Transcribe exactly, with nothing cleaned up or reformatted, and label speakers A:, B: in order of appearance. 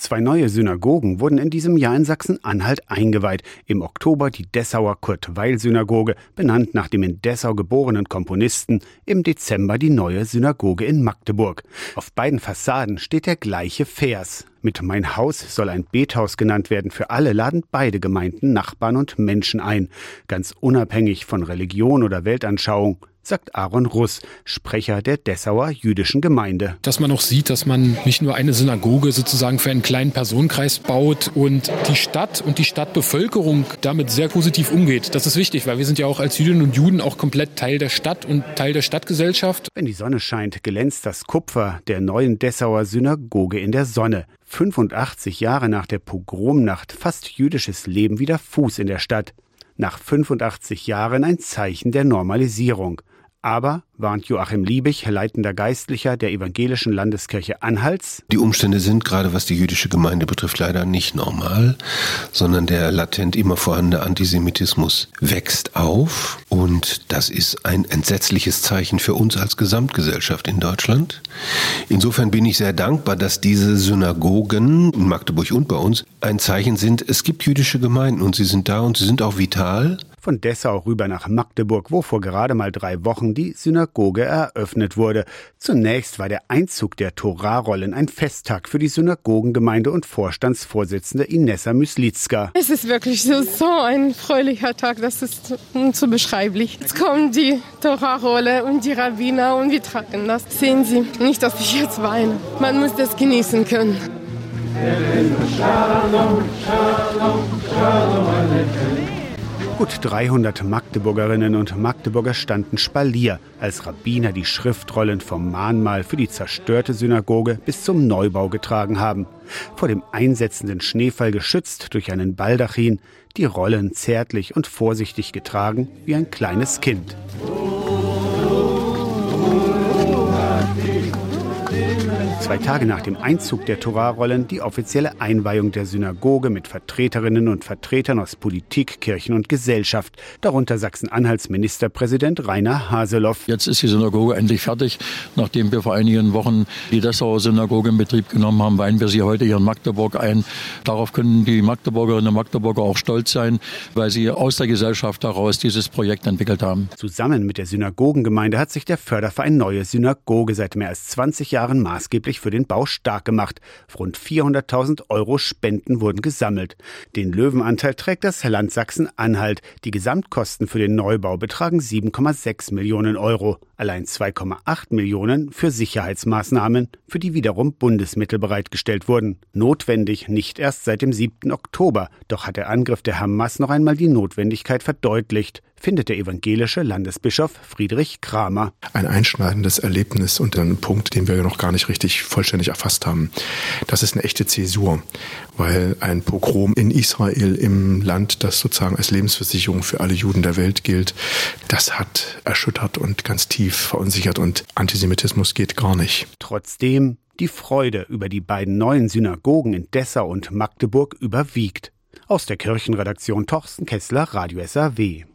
A: Zwei neue Synagogen wurden in diesem Jahr in Sachsen-Anhalt eingeweiht. Im Oktober die Dessauer Kurt-Weil-Synagoge, benannt nach dem in Dessau geborenen Komponisten. Im Dezember die neue Synagoge in Magdeburg. Auf beiden Fassaden steht der gleiche Vers. Mit Mein Haus soll ein Bethaus genannt werden. Für alle laden beide Gemeinden Nachbarn und Menschen ein. Ganz unabhängig von Religion oder Weltanschauung, sagt Aaron Russ, Sprecher der Dessauer jüdischen Gemeinde.
B: Dass man auch sieht, dass man nicht nur eine Synagoge sozusagen für einen kleinen Personenkreis baut und die Stadt und die Stadtbevölkerung damit sehr positiv umgeht. Das ist wichtig, weil wir sind ja auch als Jüdinnen und Juden auch komplett Teil der Stadt und Teil der Stadtgesellschaft.
A: Wenn die Sonne scheint, glänzt das Kupfer der neuen Dessauer Synagoge in der Sonne. fünfundachtzig Jahre nach der Pogromnacht fasst jüdisches Leben wieder Fuß in der Stadt. Nach fünfundachtzig Jahren ein Zeichen der Normalisierung. Aber, warnt Joachim Liebig, leitender Geistlicher der Evangelischen Landeskirche Anhalts:
C: Die Umstände sind, gerade was die jüdische Gemeinde betrifft, leider nicht normal, sondern der latent immer vorhandene Antisemitismus wächst auf. Und das ist ein entsetzliches Zeichen für uns als Gesamtgesellschaft in Deutschland. Insofern bin ich sehr dankbar, dass diese Synagogen in Magdeburg und bei uns ein Zeichen sind. Es gibt jüdische Gemeinden und sie sind da und sie sind auch vital.
A: Von Dessau rüber nach Magdeburg, wo vor gerade mal drei Wochen die Synagoge eröffnet wurde. Zunächst war der Einzug der Torarollen ein Festtag für die Synagogengemeinde und Vorstandsvorsitzende Inessa Myslitzka.
D: Es ist wirklich so, so ein fröhlicher Tag, das ist unzubeschreiblich. Jetzt kommen die Torarolle und die Rabbiner und wir tragen das. Sehen Sie, nicht, dass ich jetzt weine. Man muss das genießen können.
A: Shalom, Shalom, Shalom, Gut dreihundert Magdeburgerinnen und Magdeburger standen Spalier, als Rabbiner die Schriftrollen vom Mahnmal für die zerstörte Synagoge bis zum Neubau getragen haben. Vor dem einsetzenden Schneefall geschützt durch einen Baldachin, die Rollen zärtlich und vorsichtig getragen wie ein kleines Kind. Zwei Tage nach dem Einzug der Torarollen die offizielle Einweihung der Synagoge mit Vertreterinnen und Vertretern aus Politik, Kirchen und Gesellschaft, darunter Sachsen-Anhalts Ministerpräsident Rainer Haseloff.
E: Jetzt ist die Synagoge endlich fertig. Nachdem wir vor einigen Wochen die Dessauer Synagoge in Betrieb genommen haben, weihen wir sie heute hier in Magdeburg ein. Darauf können die Magdeburgerinnen und Magdeburger auch stolz sein, weil sie aus der Gesellschaft heraus dieses Projekt entwickelt haben.
A: Zusammen mit der Synagogengemeinde hat sich der Förderverein Neue Synagoge seit mehr als zwanzig Jahren maßgeblich für den Bau stark gemacht. Rund vierhunderttausend Euro Spenden wurden gesammelt. Den Löwenanteil trägt das Land Sachsen-Anhalt. Die Gesamtkosten für den Neubau betragen sieben Komma sechs Millionen Euro. Allein zwei Komma acht Millionen für Sicherheitsmaßnahmen, für die wiederum Bundesmittel bereitgestellt wurden. Notwendig nicht erst seit dem siebten Oktober. Doch hat der Angriff der Hamas noch einmal die Notwendigkeit verdeutlicht, findet der evangelische Landesbischof Friedrich Kramer.
F: Ein einschneidendes Erlebnis und ein Punkt, den wir noch gar nicht richtig vollständig erfasst haben. Das ist eine echte Zäsur, weil ein Pogrom in Israel, im Land, das sozusagen als Lebensversicherung für alle Juden der Welt gilt, das hat erschüttert und ganz tief verunsichert und Antisemitismus geht gar nicht.
A: Trotzdem, die Freude über die beiden neuen Synagogen in Dessau und Magdeburg überwiegt. Aus der Kirchenredaktion Torsten Kessler, Radio S A W.